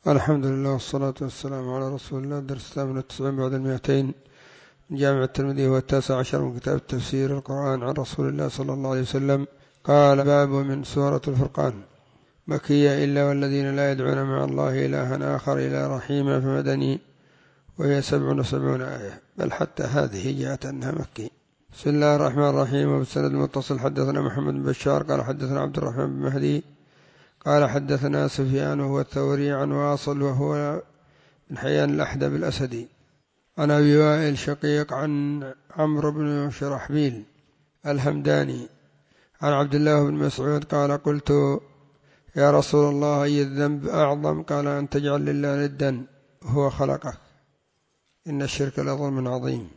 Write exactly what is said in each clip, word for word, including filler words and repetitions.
الحمد لله والصلاة والسلام على رسول الله. درس الثامن والتسعين بعد المئتين من جامع الترمذي هو التاسع عشر من كتاب تفسير القرآن عن رسول الله صلى الله عليه وسلم. قال: باب من سورة الفرقان مكية إلا والذين لا يدعون مع الله إلها آخر إلى رحيم فمدني، وهي سبع وسبعون آية، بل حتى هذه جاءت أنها مكي. بسم الله الرحمن الرحيم. وبالسند المتصل حدثنا محمد بن بشار قال حدثنا عبد الرحمن بن مهدي قال حدثنا سفيان وهو الثوري عن واصل وهو بن حيان الأحدب الأسدي عن أبي وائل شقيق عن عمرو بن شرحبيل الهمداني عن عبد الله بن مسعود قال: قلت: يا رسول الله، أي الذنب أعظم؟ قال: أن تجعل لله ندا وهو خلقك، إن الشرك لظلم عظيم،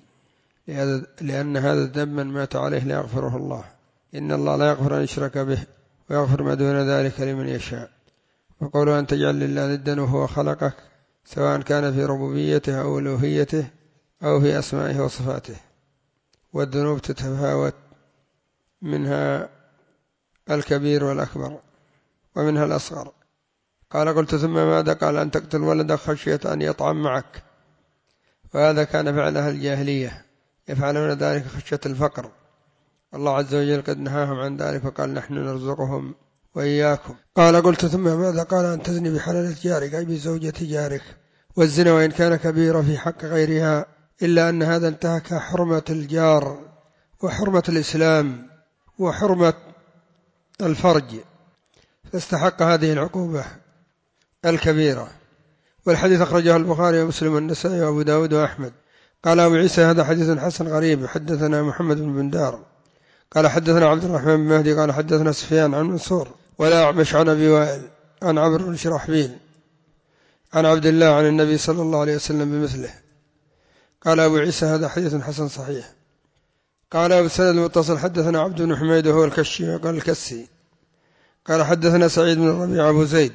لأن هذا الذنب من مات عليه لا يغفره الله، إن الله لا يغفر أن يشرك به ويغفر ما دون ذلك لمن يشاء. وقوله أن تجعل لله ندا وهو خلقك سواء كان في ربوبيته أو ألوهيته أو في أسمائه وصفاته. والذنوب تتفاوت، منها الكبير والأكبر ومنها الأصغر. قال: قلت: ثم ماذا؟ قال: أن تقتل ولدك خشية أن يطعم معك، وهذا كان فعل أهل الجاهلية، يفعلون ذلك خشية الفقر، الله عز وجل قد نهاهم عن ذلك وقال: نحن نرزقهم وإياكم. قال: قلت: ثم ماذا؟ قال: أن تزني بحلالة جارك، أي بزوجة جارك. والزنا وإن كان كبيرا في حق غيرها إلا أن هذا انتهك حرمة الجار وحرمة الإسلام وحرمة الفرج، فاستحق هذه العقوبة الكبيرة. والحديث أخرجه البخاري ومسلم والنسائي وأبو داود وأحمد. قال أبو عيسى: هذا حديث حسن غريب. حدثنا محمد بن بندار قال حدثنا عبد الرحمن بن مهدي قال حدثنا سفيان عن منصور ولا أعمش عن أبي وائل عن عمرو بن شرحبيل عن عبد الله عن النبي صلى الله عليه وسلم بمثله. قال أبو عيسى: هذا حديث حسن صحيح. قال أبو السند المتصل حدثنا عبد بن حميد وهو الكشي وقال الكسي قال حدثنا سعيد بن الربيع أبو زيد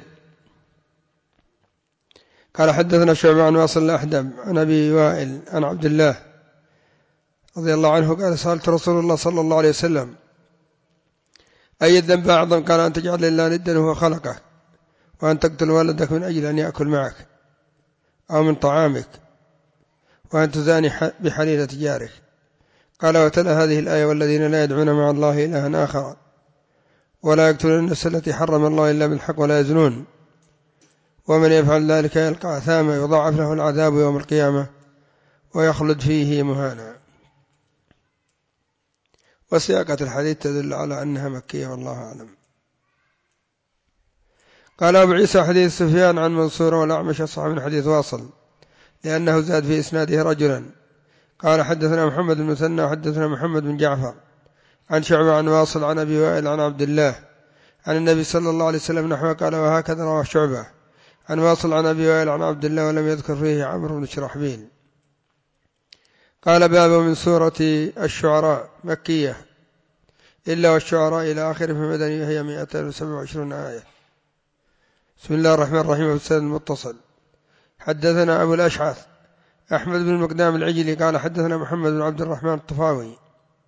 قال حدثنا شعبة عن واصل الأحدب عن أبي وائل عن عبد الله رضي الله عنه قال: سألت رسول الله صلى الله عليه وسلم: أي الذنب أعظم؟ قال: أن تجعل لله ندا وهو خلقه، وأن تقتل ولدك من أجل أن يأكل معك أو من طعامك، وأن تزاني بحليلة جارك. قال: وتلا هذه الآية: والذين لا يدعون مع الله إلها آخر ولا يقتلون النفس التي حرم الله إلا بالحق ولا يزنون، ومن يفعل ذلك يلقى أثاما يضاعف له العذاب يوم القيامة ويخلد فيه مهانا. وسياقة الحديث تدل على أنها مكية والله أعلم. قال أبو عيسى: حديث سفيان عن منصور والأعمش أصح من حديث واصل، لأنه زاد في إسناده رجلا. قال: حدثنا محمد بن المثنى وحدثنا محمد بن جعفر عن شعبة عن واصل عن أبي وائل عن عبد الله عن النبي صلى الله عليه وسلم نحوه. قال: وهكذا رواه شعبة عن واصل عن أبي وائل عن عبد الله ولم يذكر فيه عمرو بن شرحبيل. قال: باب من سورة الشعراء مكية إلا والشعراء إلى آخر فمدني، وهي مئتين وسبع وعشرون آية. بسم الله الرحمن الرحيم. والسند المتصل حدثنا أبو الأشعث أحمد بن المقدام العجلي قال حدثنا محمد بن عبد الرحمن الطفاوي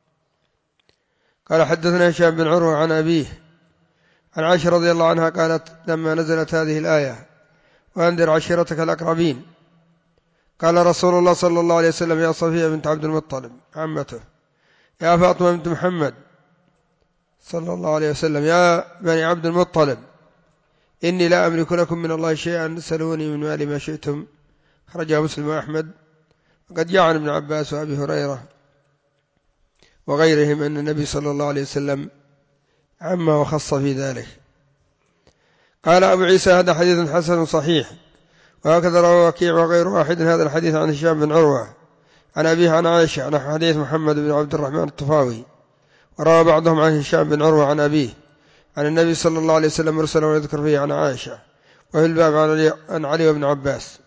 قال حدثنا هشام بن عروة عن أبيه عن عائشة رضي الله عنها قالت: لما نزلت هذه الآية: وأنذر عشيرتك الأقربين، قال رسول الله صلى الله عليه وسلم: يا صفية بنت عبد المطلب عمته، يا فاطمة بنت محمد صلى الله عليه وسلم، يا بني عبد المطلب، إني لا أملك لكم من الله شيئا، سلوني من مال ما شئتم. خرجه مسلم وأحمد. وقد جاء عن ابن عباس وأبي هريرة وغيرهم أن النبي صلى الله عليه وسلم عما وخص في ذلك. قال أبو عيسى: هذا حديث حسن صحيح. وهكذا روى وكيع وغير واحد هذا الحديث عن هشام بن عروة عن أبيه عن عائشة عن حديث محمد بن عبد الرحمن الطفاوي. وروى بعضهم عن هشام بن عروة عن أبيه عن النبي صلى الله عليه وسلم مرسلا ويذكر فيه عن عائشة. وفي الباب عن علي وابن عباس.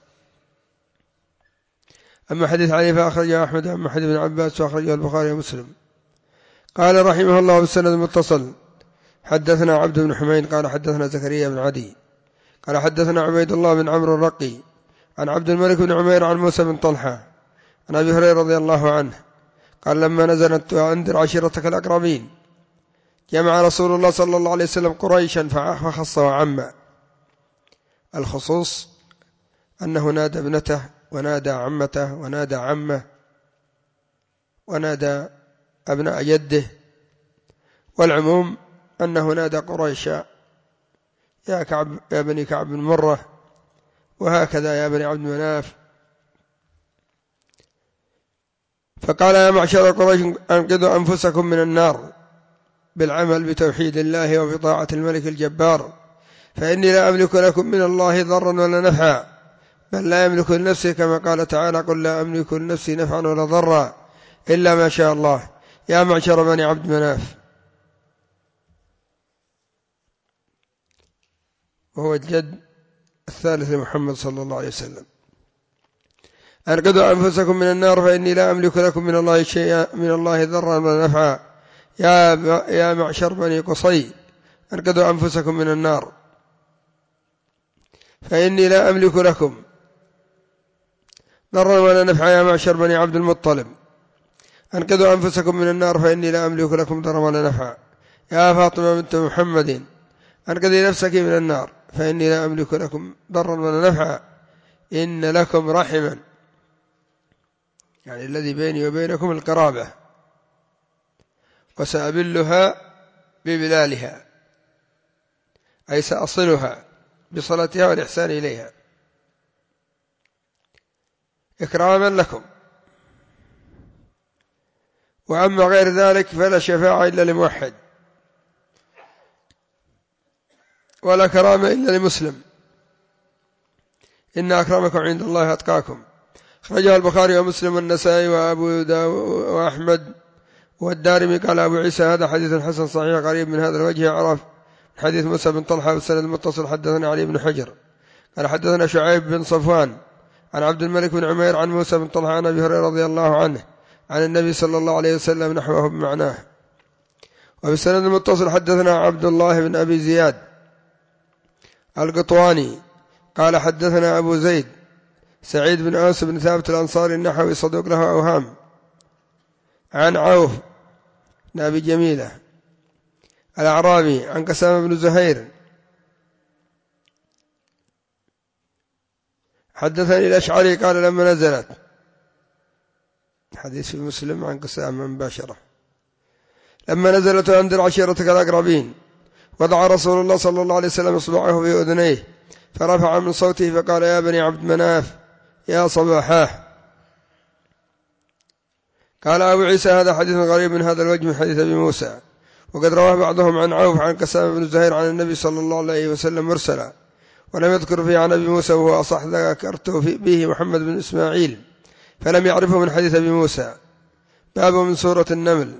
أما حديث علي فأخرجه أحمد أما حديث ابن عباس وأخرجه البخاري ومسلم. قال رحمه الله بالسند المتصل حدثنا عبد بن حميد قال حدثنا زكريا بن عدي قال حدثنا عبيد الله بن عمرو الرقي عن عبد الملك بن عمير عن موسى بن طلحة عن أبي هريرة رضي الله عنه قال: لما نزلت: وأنذر عشيرتك الأقربين، جمع رسول الله صلى الله عليه وسلم قريشا فخص وعم. الخصوص أنه نادى ابنته ونادى عمته ونادى عمه ونادى أبناء جده، والعموم أنه نادى قريشا يا كعب يا بني كعب بن مرة، وهكذا يا بني عبد مناف. فقال يا معشر قريش أنقذوا أنفسكم من النار بالعمل بتوحيد الله وبطاعة الملك الجبار، فإني لا أملك لكم من الله ضرا ولا نفعا، بل لا يملك لنفسه كما قال تعالى قل لا أملك لنفسي نفعا ولا ضرا إلا ما شاء الله. يا معشر بني عبد مناف، وهو الجد الثالث لمحمد صلى الله عليه وسلم، أنقذوا أنفسكم من النار فإني لا أملك لكم من الله شيئا من الله ضرا ولا نفعا. يا يا معشر بني قصي أنقذوا أنفسكم من النار فإني لا أملك لكم ضرا ولا نفعا. يا معشر بني عبد المطلب أنقذوا أنفسكم من النار فإني لا أملك لكم ضرا ولا نفعا. يا فاطمة بنت محمد أنقذي نفسك من النار فإني لا أملك لكم ضرا ولا نفعا، إن لكم رحما، يعني الذي بيني وبينكم القرابة، وسأبلها ببلالها، أي سأصلها بصلتها والإحسان إليها إكراما لكم. وأما غير ذلك فلا شفاعة إلا لموحد، ولا كرامة إلا لمسلم، إن أكرمكم عند الله أتقاكم. خرجه البخاري ومسلم والنسائي وأبو داود وأحمد والدارمي. قال أبو عيسى هذا حديث حسن صحيح قريب من هذا الوجه، عرف حديث موسى بن طلحة والسند المتصل. حدثنا علي بن حجر قال حدثنا شعيب بن صفوان عن عبد الملك بن عمير عن موسى بن طلحة عن أبي هريرة رضي الله عنه عن النبي صلى الله عليه وسلم نحوه بمعناه. وبالسند المتصل حدثنا عبد الله بن أبي زياد القطواني قال حدثنا أبو زيد سعيد بن أنس بن ثابت الأنصاري النحوي صدوق له أوهام، عن عوف بن أبي جميلة الأعرابي عن قسام بن زهير حدثني الأشعري قال لما نزلت، حديث في مسلم عن قسام مباشرة، لما نزلت أنذر عشيرتك الأقربين وضع رسول الله صلى الله عليه وسلم إصبعه في أذنيه فرفع من صوته فقال يا بني عبد مناف يا صباحاه. قال أبو عيسى هذا حديث غريب من هذا الوجه من حديث أبي موسى، وقد رواه بعضهم عن عوف عن قسام بن زهير عن النبي صلى الله عليه وسلم مرسلا، ولم يذكر فيه عن أبي موسى وهو أصح ذكرته به محمد بن إسماعيل فلم يعرفه من حديث أبي موسى. باب من سورة النمل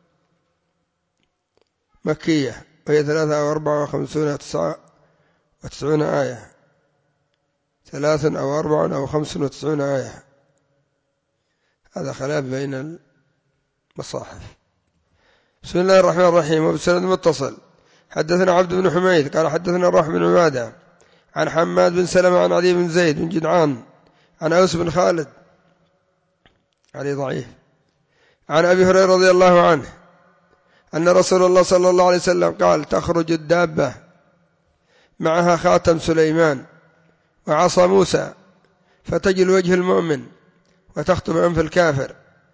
مكية وهي ثلاثة أو أربعة وخمسون تسعة وتسعون آية، ثلاث أو أربع أو خمس وتسعون آية، هذا خلاف بين المصاحف. بسم الله الرحمن الرحيم. وبسند متصل حدثنا عبد بن حميد قال حدثنا الروح بن عبادة عن حماد بن سلمة عن علي بن زيد بن جدعان عن أوس بن خالد علي ضعيف عن أبي هريرة رضي الله عنه أن رسول الله صلى الله عليه وسلم قال تخرج الدابة معها خاتم سليمان وعصا موسى فتجل وجه المؤمن وتخطب أنف الكافر.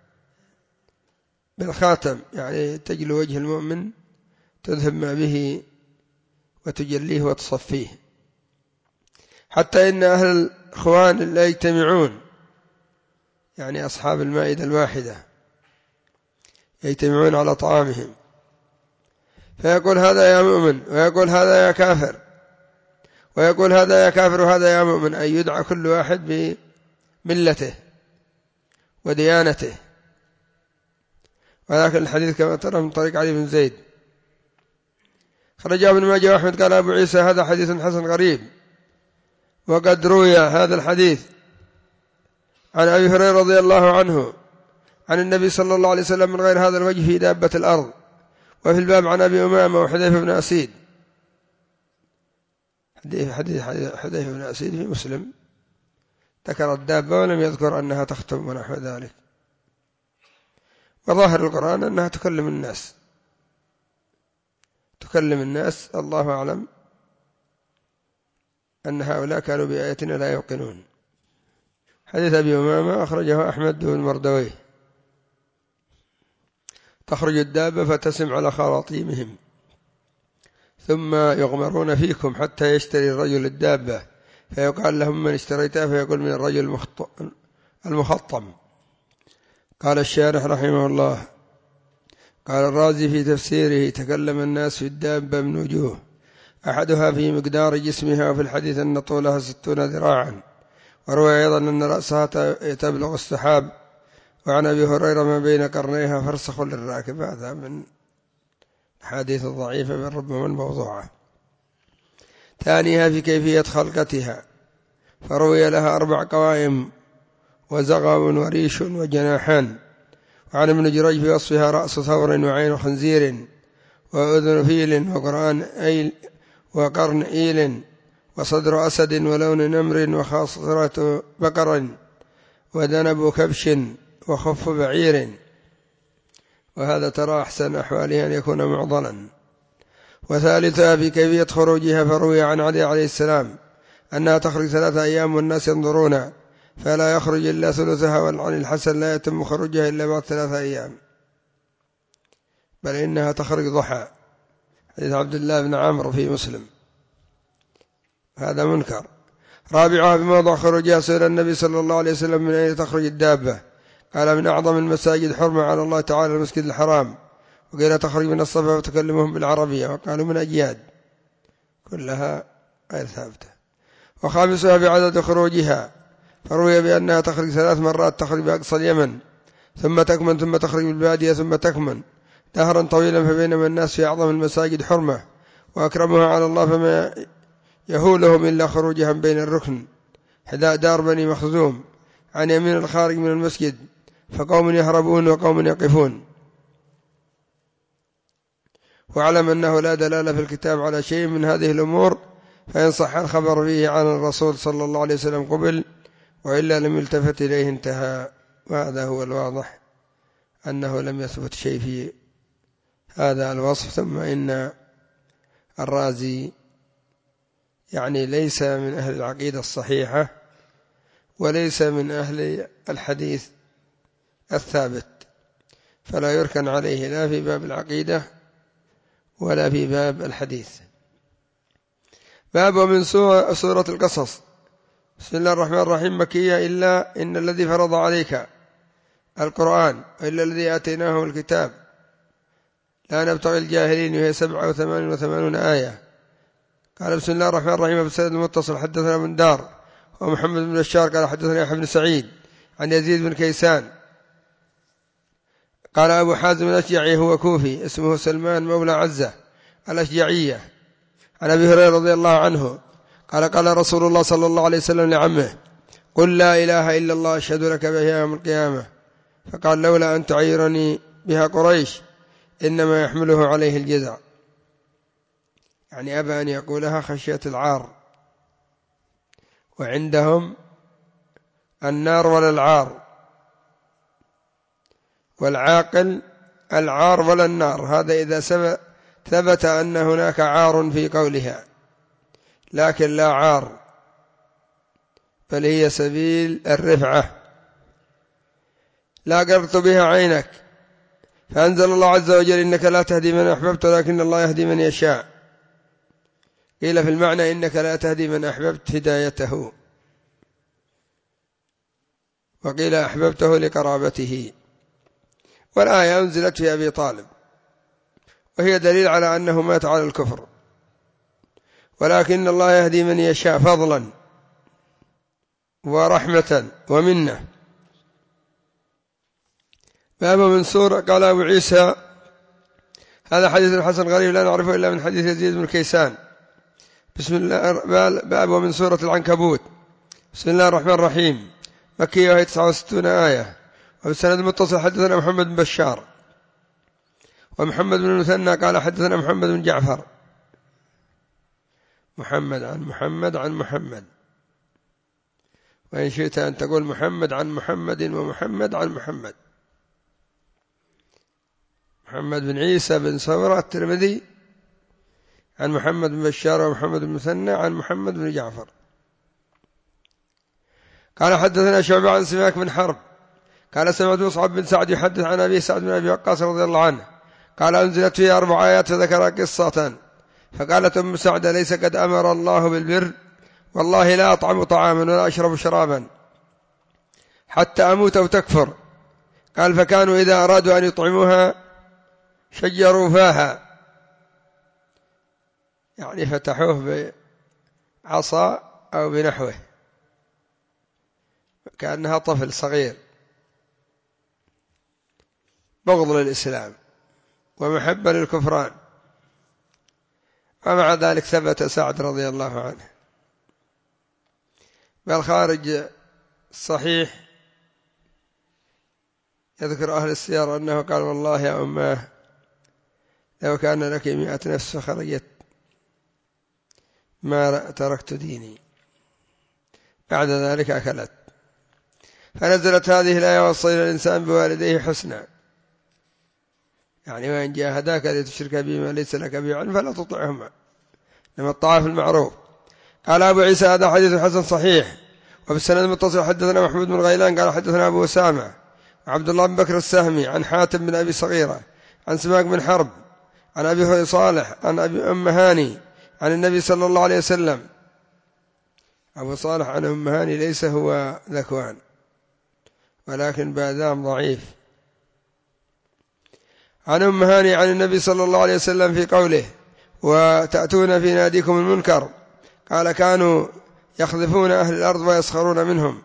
بالخاتم يعني تجل وجه المؤمن تذهب ما به وتجليه وتصفيه، حتى إن أهل الإخوان لا يجتمعون، يعني أصحاب المائدة الواحدة يجتمعون على طعامهم، فيقول هذا يا مؤمن ويقول هذا يا كافر ويقول هذا يا كافر وهذا يا مؤمن، أي يدعى كل واحد بملته وديانته. ولكن الحديث كما ترى من طريق علي بن زيد. خرج ابن ماجه وأحمد قال أبو عيسى هذا حديث حسن غريب، وقد روي هذا الحديث عن أبي هريرة رضي الله عنه عن النبي صلى الله عليه وسلم من غير هذا الوجه في دابة الأرض. وفي الباب عن أبي أمامة وحذيفة بن أسيد، حديث حديث حذيفة بن أسيد في مسلم ذكر الدابة ولم يذكر أنها تختم ونحو ذلك. وظاهر القرآن أنها تكلم الناس تكلم الناس الله أعلم أن هؤلاء كانوا بآياتنا لا يوقنون. حديث أبي أمامة أخرجه أحمد والمردوي. تخرج الدابة فتسم على خراطيمهم ثم يغمرون فيكم حتى يشتري الرجل الدابة فيقال لهم من اشتريتها فيقول من الرجل المخطم. قال الشارح رحمه الله قال الرازي في تفسيره تكلم الناس في الدابة من وجوه، أحدها في مقدار جسمها، وفي الحديث أن طولها ستون ذراعا، وروي أيضا أن رأسها تبلغ السحاب، وعن أبي هريرة ما بين قرنيها فرسخ للراكب. هذا من الحديث الضعيفة من ربما الموضوعة. ثانيها في كيفية خلقتها، فروي لها أربع قوائم وزغم وريش وجناحان. وعن ابن جريج في وصفها رأس ثور وعين خنزير وأذن فيل وقرآن أيل وقرن إيل وصدر أسد ولون نمر وخاصرة بقر وذنب كبش وخف بعير. وهذا ترى أحسن أحواله أن يكون معضلا. وثالثها في كيفية خروجها، فروي عن علي عليه السلام أنها تخرج ثلاثة أيام والناس ينظرون فلا يخرج إلا ثلثها، وعن الحسن لا يتم خروجها إلا بعد ثلاثة أيام، بل إنها تخرج ضحى، حديث عبد الله بن عمرو في مسلم. هذا منكر. رابعها بموضع خروجها سئل النبي صلى الله عليه وسلم من أين تخرج الدابة؟ قال من أعظم المساجد حرمة على الله تعالى المسجد الحرام، وقيل تخرج من الصفا وتكلمهم بالعربية، وقالوا من أجياد، كلها غير ثابتة. وخامسها بعدد خروجها، فروي بأنها تخرج ثلاث مرات، تخرج بأقصى اليمن ثم تكمن ثم تخرج بالبادية ثم تكمن دهرا طويلا، فبينما الناس في أعظم المساجد حرمة وأكرمها على الله فما يهولهم إلا خروجها بين الركن حذاء دار بني مخزوم عن يمين الخارج من المسجد، فقوم يهربون وقوم يقفون. واعلم أنه لا دلالة في الكتاب على شيء من هذه الأمور، فإن صح الخبر فيه عن الرسول صلى الله عليه وسلم قبل، وإلا لم يلتفت إليه انتهى. وهذا هو الواضح أنه لم يثبت شيء في هذا الوصف. ثم إن الرازي يعني ليس من أهل العقيدة الصحيحة وليس من أهل الحديث الثابت، فلا يركن عليه لا في باب العقيدة ولا في باب الحديث. باب من سورة القصص. بسم الله الرحمن الرحيم. مكية إلا إن الذي فرض عليك القرآن إلا الذي آتيناه الكتاب لا نبتغي الجاهلين، وهي سبعة وثمان وثمانون آية. قال بسم الله الرحمن الرحيم. بسند المتصل حدثنا من دار ومحمد بن بشار قال حدثنا يحيى بن سعيد عن يزيد بن كيسان قال أبو حازم الأشجعي هو كوفي اسمه سلمان مولى عزة الأشجعية عن أبي هريرة رضي الله عنه قال قال رسول الله صلى الله عليه وسلم لعمه قل لا إله إلا الله أشهد لك بها يوم القيامة، فقال لولا أن تعيرني بها قريش إنما يحمله عليه الجزع، يعني أبى أن يقولها خشية العار، وعندهم النار ولا العار، والعاقل العار ولا النار. هذا إذا ثبت أن هناك عار في قولها، لكن لا عار، بل هي سبيل الرفعة. لا قرت بها عينك، فأنزل الله عز وجل إنك لا تهدي من أحببت ولكن الله يهدي من يشاء. قيل في المعنى إنك لا تهدي من أحببت هدايته، وقيل أحببته لقرابته. والآية أنزلت في أبي طالب، وهي دليل على أنه مات على الكفر، ولكن الله يهدي من يشاء فضلا ورحمة ومنة. باب من سورة. قال أبو عيسى هذا حديث حسن غريب لا نعرفه إلا من حديث يزيد بن كيسان. بسم الله. باب من سورة العنكبوت. بسم الله الرحمن الرحيم. مكية وهي تسعة وستون آية. وبالسند المتصل حدثنا محمد بن بشار ومحمد بن المثنى قال حدثنا محمد بن جعفر، محمد عن محمد عن محمد، وإن شئت أن تقول محمد عن محمد ومحمد عن محمد. محمد بن عيسى بن صورة الترمذي عن محمد بن بشار ومحمد بن المثنى عن محمد بن جعفر. قال حدثنا شعبة عن سماك بن حرب قال سمعت مصعب بن سعد يحدث عن أبي سعد بن أبي وقاص رضي الله عنه قال أنزلت فيه أربع آيات فذكر قصة فقالت أم سعد ليس قد أمر الله بالبر والله لا أطعم طعاما ولا أشرب شرابا حتى أموت أو تكفر. قال فكانوا إذا أرادوا أن يطعموها شجروا فاها، يعني فتحوه بعصا أو بنحوه كأنها طفل صغير، بغض للإسلام ومحبة للكفران. ومع ذلك ثبت سعد رضي الله عنه، بل خارج الصحيح يذكر أهل السير أنه قال والله يا أماه لو كان لك مئة نفس فخرجت ما تركت ديني، بعد ذلك أكلت. فنزلت هذه الآية وصينا الإنسان بوالديه حسنا، يعني وإن جاهداك لتشرك بما ليس لك به علم فلا تطعهما، لما الطاعة في المعروف. قال أبو عيسى هذا حديث حسن صحيح. وفي السند المتصل حدثنا محمود بن غيلان قال حدثنا أبو أسامة وعبد الله بن بكر السهمي عن حاتم بن أبي صغيرة عن سماك بن حرب عن أبي صالح عن أبي أم هاني عن النبي صلى الله عليه وسلم. أبو صالح عن أم هاني ليس هو ذكوان ولكن بادام ضعيف. عن أم هاني عن النبي صلى الله عليه وسلم في قوله وتأتون في ناديكم المنكر، قال كانوا يخذفون أهل الأرض ويسخرون منهم.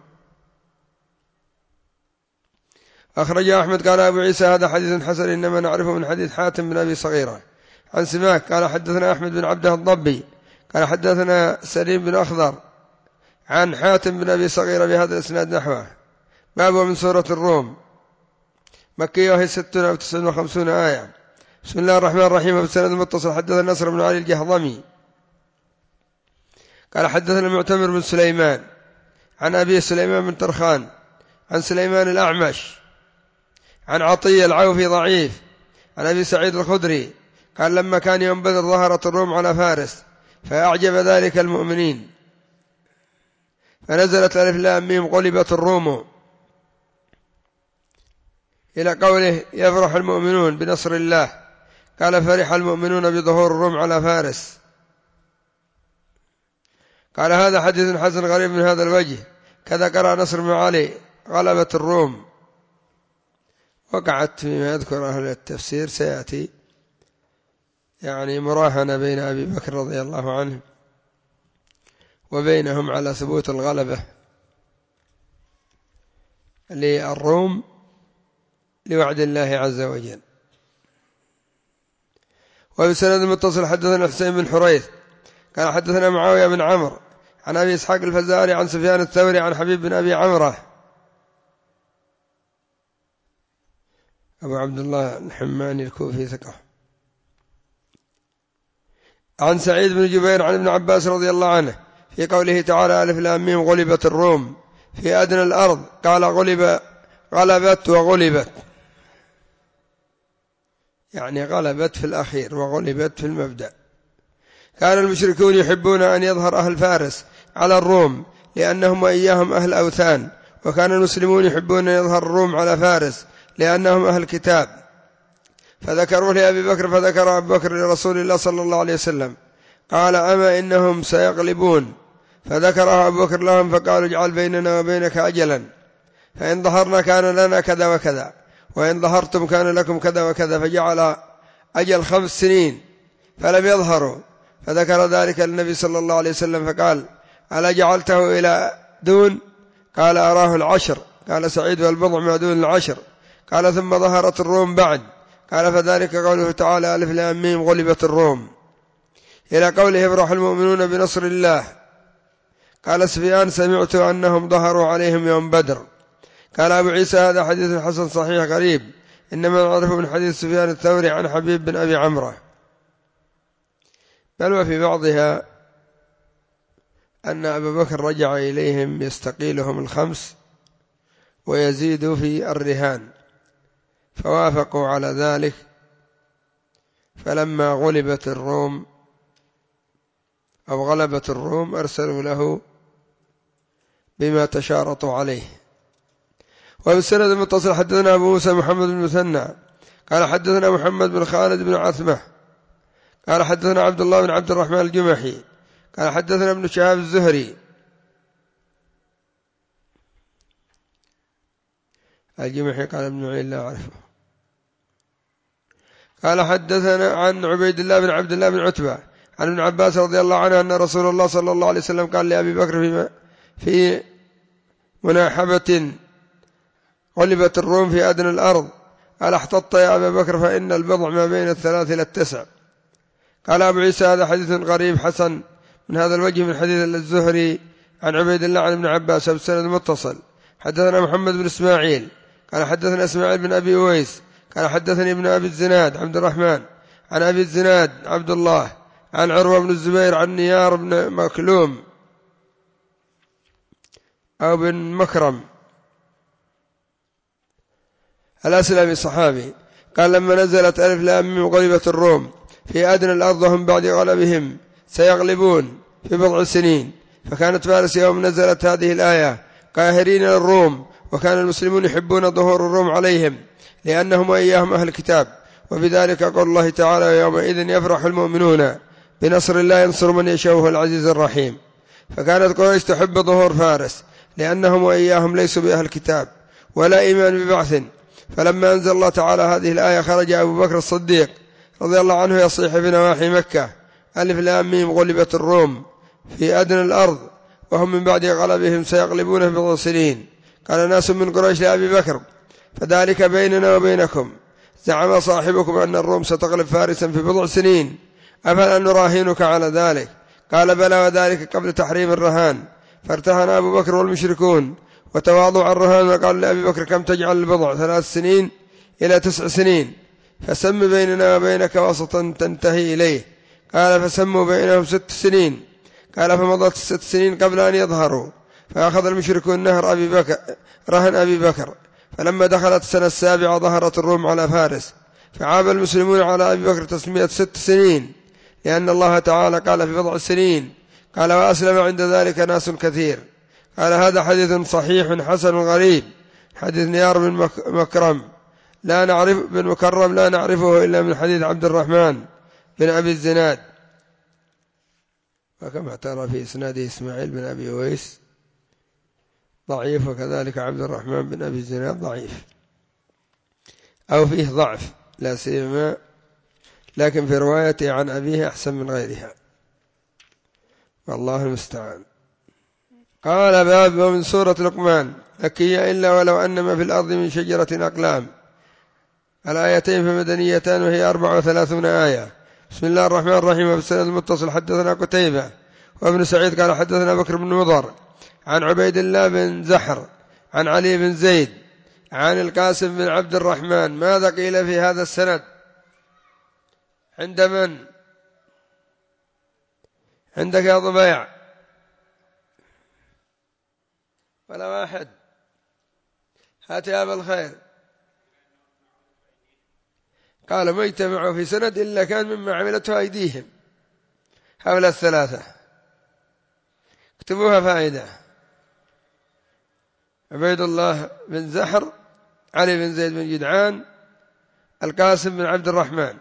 أخرجه أحمد. قال أبو عيسى هذا حديث حسن إنما نعرفه من حديث حاتم بن أبي صغيرة عن سماك قال حدثنا أحمد بن عبده الضبي قال حدثنا سليم بن أخضر عن حاتم بن أبي صغيرة بهذا الإسناد نحوه. باب من سورة الروم مكية وهي ستون أو تسعون وخمسون آية. بسم الله الرحمن الرحيم. بالسند المتصل حدثنا نصر بن علي الجهضمي قال حدثنا معتمر بن سليمان عن أبي سليمان بن ترخان عن سليمان الأعمش عن عطية العوفي ضعيف عن أبي سعيد الخدري قال لما كان يوم بدر ظهرت الروم على فارس فأعجب ذلك المؤمنين فنزلت ألف لام ميم غلبت الروم إلى قوله يفرح المؤمنون بنصر الله. قال فرح المؤمنون بظهور الروم على فارس. قال هذا حديث حسن غريب من هذا الوجه كذا قرأ نصر بن علي غلبت الروم. وقعت فيما يذكر أهل التفسير سيأتي يعني مراهنة بين أبي بكر رضي الله عنه وبينهم على ثبوت الغلبة للروم لوعد الله عز وجل. وبسند المتصل حدثنا حسين بن حريث قال حدثنا معاوية بن عمرو عن أبي إسحاق الفزاري عن سفيان الثوري عن حبيب بن أبي عمرة أبو عبد الله الحماني الكوفي ثقة عن سعيد بن جبير عن ابن عباس رضي الله عنه في قوله تعالى ألف لام ميم غلبت الروم في أدنى الأرض قال غلب غلبت وغلبت، يعني غلبت في الأخير وغلبت في المبدأ. كان المشركون يحبون أن يظهر أهل فارس على الروم لأنهم وإياهم أهل أوثان، وكان المسلمون يحبون أن يظهر الروم على فارس لأنهم أهل كتاب. فذكروا لأبي بكر فذكر أبو بكر لرسول الله صلى الله عليه وسلم قال أما إنهم سيغلبون، فذكرها أبو بكر لهم فقالوا اجعل بيننا وبينك أجلا فإن ظهرنا كان لنا كذا وكذا وإن ظهرتم كان لكم كذا وكذا، فجعل أجل خمس سنين فلم يظهروا. فذكر ذلك النبي صلى الله عليه وسلم فقال ألا جعلته إلى دون؟ قال أراه العشر. قال سعيد والبضع ما دون العشر. قال ثم ظهرت الروم بعد. قال فذلك قوله تعالى ألف لام ميم غلبت الروم إلى قوله يفرح المؤمنون بنصر الله. قال سفيان سمعت أنهم ظهروا عليهم يوم بدر. قال أبو عيسى هذا حديث حسن صحيح غريب إنما نعرفه من حديث سفيان الثوري عن حبيب بن أبي عمرة. بل وفي بعضها أن أبا بكر رجع إليهم يستقيلهم الخمس ويزيد في الرهان فوافقوا على ذلك. فلما غلبت الروم أو غلبت الروم أرسلوا له بما تشارطوا عليه. وبالسند المتصل حدثنا أبو موسى محمد بن المثنى قال حدثنا محمد بن خالد بن عثمة قال حدثنا عبد الله بن عبد الرحمن الجمحي قال حدثنا ابن شهاب الزهري الجمحي قال ابن عين لا أعرفه قال حدثنا عن عبيد الله بن عبد الله بن عتبة عن ابن عباس رضي الله عنه أن رسول الله صلى الله عليه وسلم قال لأبي بكر في في مناحبة غلبت الروم في أدنى الأرض قال احتطت يا أبا بكر فإن البضع ما بين الثلاث إلى التسع. قال أبو عيسى هذا حديث غريب حسن من هذا الوجه من حديث الزهري عن عبيد الله عن ابن عباس بالسند المتصل. حدثنا محمد بن إسماعيل قال حدثنا إسماعيل بن أبي أويس قال حدثني ابن أبي الزناد عبد الرحمن عن أبي الزناد عبد الله عن عروة بن الزبير عن نيار بن مكلوم أو بن مكرم الأسلمي صحابي قال لما نزلت ألف لام ميم غلبت الروم في أدنى الأرض هم بعد غلبهم سيغلبون في بضع سنين، فكانت فارس يوم نزلت هذه الآية قاهرين للروم، وكان المسلمون يحبون ظهور الروم عليهم لأنهم وإياهم أهل الكتاب. وبذلك قول الله تعالى يومئذ يفرح المؤمنون بنصر الله ينصر من يشاء العزيز الرحيم. فكانت قريش تحب ظهور فارس لأنهم وإياهم ليسوا بأهل الكتاب ولا إيمان ببعث. فلما أنزل الله تعالى هذه الآية خرج أبو بكر الصديق رضي الله عنه يصيح في نواحي مكة ألف لام ميم غلبت الروم في أدنى الأرض وهم من بعد غلبهم سيغلبون في بضع سنين. قال ناس من قريش لأبي بكر فذلك بيننا وبينكم، زعم صاحبكم أن الروم ستغلب فارسا في بضع سنين، أفلا نراهنك على ذلك؟ قال بلى، وذلك قبل تحريم الرهان. فارتهن أبو بكر والمشركون وتواضع الرهان، وقال لأبي بكر كم تجعل البضع؟ ثلاث سنين إلى تسع سنين، فسم بيننا وبينك وسطا تنتهي إليه. قال فسموا بينهم ست سنين. قال فمضت ست سنين قبل أن يظهروا، فأخذ المشركون نهر أبي بكر رهن أبي بكر. فلما دخلت السنة السابعة ظهرت الروم على فارس، فعاب المسلمون على أبي بكر تسمية ست سنين لأن الله تعالى قال في بضع سنين. قال وأسلم عند ذلك ناس كثير. قال هذا حديث صحيح حسن غريب، حديث نيار بن مكرم لا نعرف بن مكرم لا نعرفه إلا من حديث عبد الرحمن بن أبي الزناد، وكما ترى في إسناده إسماعيل بن أبي أويس ضعيف، وكذلك عبد الرحمن بن أبي الزناد ضعيف أو فيه ضعف لا سيما، لكن في روايته عن أبيه أحسن من غيرها، والله المستعان. قال باب ومن سورة لقمان مكية إلا ولو أن ما في الأرض من شجرة أقلام. الآيتين فمدنيتان وهي أربع وثلاثون آية. بسم الله الرحمن الرحيم. وبالسند المتصل حدثنا قتيبة وابن سعيد قال حدثنا بكر بن مضر عن عبيد الله بن زحر عن علي بن زيد عن القاسم بن عبد الرحمن. ماذا قيل في هذا السند؟ عند من؟ عندك يا ضبيع ولا واحد؟ هات يا أبا الخير. قال ما اجتمعوا في سند إلا كان مما عملته أيديهم. هؤلاء الثلاثة اكتبوها فائدة: عبيد الله بن زحر، علي بن زيد بن جدعان، القاسم بن عبد الرحمن،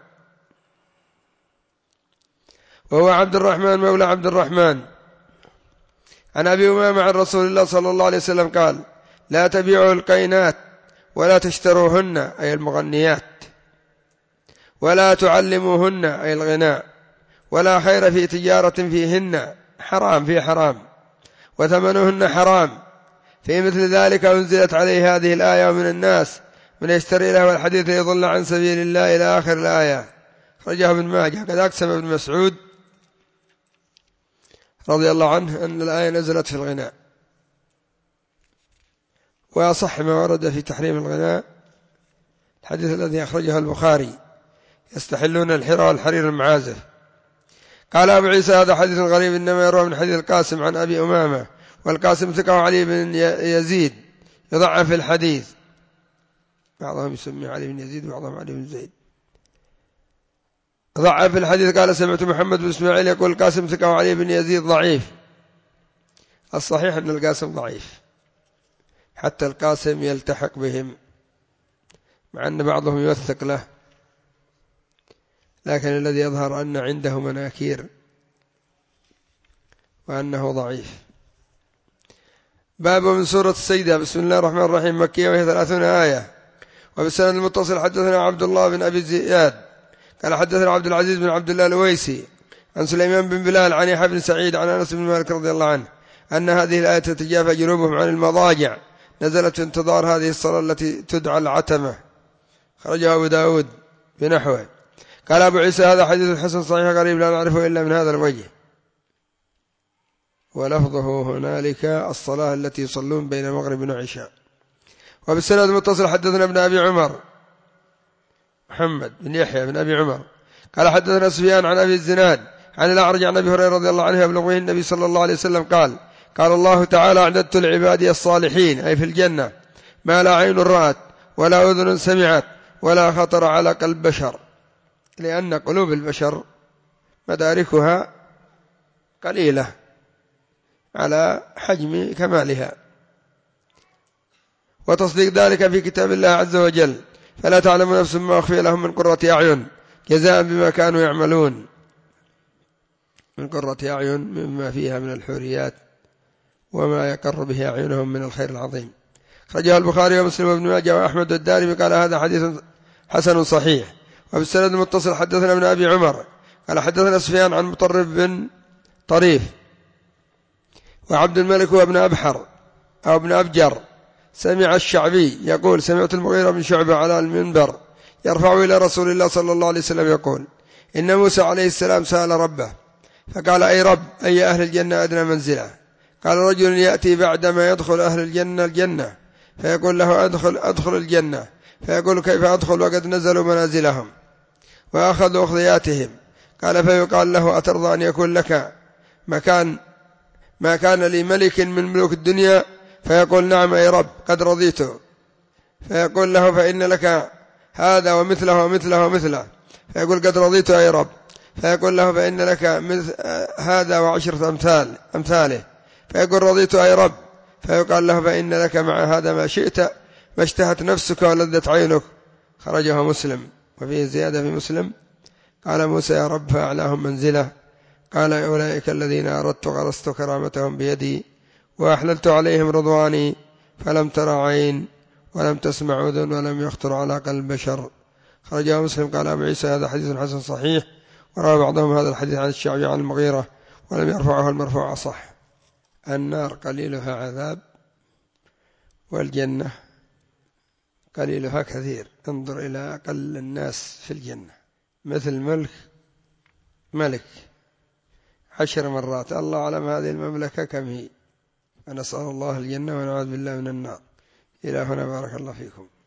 وهو عبد الرحمن مولى عبد الرحمن، عن أبي أمامة عن رسول الله صلى الله عليه وسلم قال: لا تبيعوا القينات ولا تشتروهن أي المغنيات، ولا تعلموهن أي الغناء، ولا خير في تجارة فيهن، حرام في حرام، وثمنهن حرام. في مثل ذلك أنزلت عليه هذه الآية: ومن الناس من يشتري له الحديث ليضل عن سبيل الله إلى آخر الآية. خرجه ابن ماجه. قد أقسم ابن مسعود رضي الله عنه أن الآية نزلت في الغناء، وأصح ما ورد في تحريم الغناء الحديث الذي أخرجه البخاري: يستحلون الحرى والحرير المعازف. قال أبو عيسى هذا حديث غريب، إنما يروى من حديث القاسم عن أبي أمامة، والقاسم ثقة علي بن يزيد يضعف في الحديث، بعضهم يسمي علي بن يزيد وبعضهم علي بن زيد ضعف في الحديث. قال سمعت محمد بن إسماعيل يقول القاسم ثقة علي بن يزيد ضعيف. الصحيح أن القاسم ضعيف، حتى القاسم يلتحق بهم، مع أن بعضهم يوثق له، لكن الذي يظهر أن عنده مناكير وأنه ضعيف. باب من سورة السجدة. بسم الله الرحمن الرحيم. مكية وهي ثلاثون آية. وبالسند المتصل حدثنا عبد الله بن أبي زياد قال حدثنا عبد العزيز بن عبد الله الويسي عن سليمان بن بلال عن يحيى بن سعيد عن أنس بن مالك رضي الله عنه أن هذه الآية تتجافى جنوبهم عن المضاجع نزلت في انتظار هذه الصلاة التي تدعى العتمة. خرجها أبو داود بنحوه. قال أبو عيسى هذا حديث حسن صحيح غريب لا نعرفه إلا من هذا الوجه. ولفظه هنالك الصلاة التي يصلون بين المغرب وعشاء. وبالسند المتصل حدثنا ابن أبي عمر محمد بن يحيى بن أبي عمر قال حدثنا سفيان عن أبي الزناد عن الأعرج عن أبي هريرة رضي الله عنه يبلغه النبي صلى الله عليه وسلم قال قال الله تعالى أعددت لعبادي الصالحين أي في الجنة ما لا عين رأت ولا أذن سمعت ولا خطر على قلب بشر، لأن قلوب البشر مداركها قليلة على حجم كمالها، وتصديق ذلك في كتاب الله عز وجل. فلا تعلم نفس ما أخفي لهم من قرة أعين جزاء بما كانوا يعملون. من قرة أعين مما فيها من الحوريات وما يقر به أعينهم من الخير العظيم. خرجه البخاري ومسلم وابن ماجه وأحمد والدارمي قال هذا حديث حسن صحيح. وبالسند المتصل حدثنا ابن أبي عمر قال حدثنا سفيان عن مطرف بن طريف وعبد الملك وابن أبحر أو ابن أبجر سمع الشعبي يقول سمعت المغيرة بن شعبة على المنبر يرفع إلى رسول الله صلى الله عليه وسلم يقول إن موسى عليه السلام سأل ربه فقال أي رب أي أهل الجنة أدنى منزلة؟ قال رجل يأتي بعدما يدخل أهل الجنة الجنة فيقول له أدخل, أدخل الجنة فيقول كيف أدخل وقد نزلوا منازلهم وأخذوا أخذياتهم؟ قال فيقال له أترضى أن يكون لك مكان ما كان لي ملك من ملوك الدنيا؟ فيقول نعم أي رب قد رضيته. فيقول له فإن لك هذا ومثله ومثله ومثله؟ فيقول قد رضيته أي رب. فيقول له فإن لك هذا وعشرة أمثال أمثاله؟ فيقول رضيت أي رب. فيقال له فإن لك مع هذا ما شئت ما اشتهت نفسك ولذت عينك. خرجه مسلم. وفيه زيادة في مسلم قال موسى يا رب فأعلاهم منزله قال أولئك الذين أردت غرست كرامتهم بيدي وأحللت عليهم رضواني فلم ترى عين ولم تسمع أذن ولم يخطر على قلب بشر. خرجه مسلم. قال أبو عيسى هذا حديث حسن صحيح. وروى بعضهم هذا الحديث عن الشعبي عن المغيرة ولم يرفعه المرفوع صح. النار قليلها عذاب والجنة قليلها كثير. انظر إلى أقل الناس في الجنة مثل ملك ملك عشر مرات، الله أعلم هذه المملكة كم هي. ونسأل الله الجنة ونعوذ بالله من النار. إلى هنا بارك الله فيكم.